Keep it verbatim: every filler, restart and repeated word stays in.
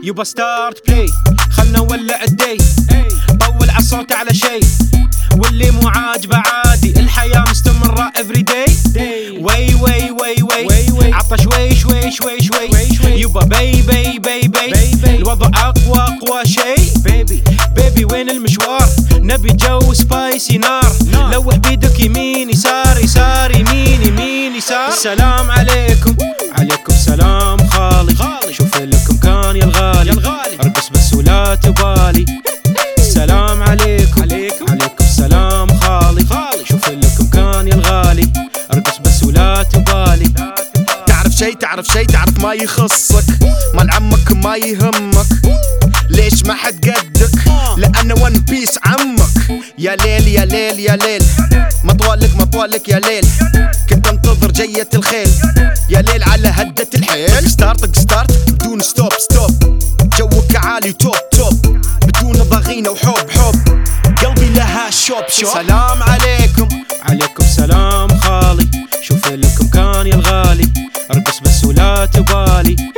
يبا ستارت بلاي خلنا نولع الدي، طول عالصوت على شي واللي مو عاجبه عادي، الحياة مستمرة افري داي. وي وي وي وي عطى شوي شوي شوي شوي يبا بي بي بي بي الوضع اقوى اقوى شي. بيبي بيبي وين المشوار؟ نبي جو سبايسي نار، لوح بيدك يمين يسار يسار يمين يمين يسار. السلام عليكم عليكم سلام خالي، شوف لكم كان يا الغالي ارقص بس ولا تبالي. السلام عليكم عليكم عليكم سلام خالي، شوف لكم كان يا الغالي ارقص بس ولا تبالي. تعرف شي تعرف شي تعرف ما يخصك، مال عمك ما يهمك، ليش ما حد قدك؟ لأنه ون بيس عمك. يا ليل يا ليل يا ليل مطولك مطولك يا ليل، كنت انتظر جية الخيل يا ليل على هدة الحيل. ستارت ستارت بدون ستوب ستوب، جوك عالي توب توب بدون ضغينة وحب حب، قلبي لها شوب شوب. سلام عليكم عليكم سلام خالي، شوف لكم كان يا الغالي ارقص بس ولا تبالي.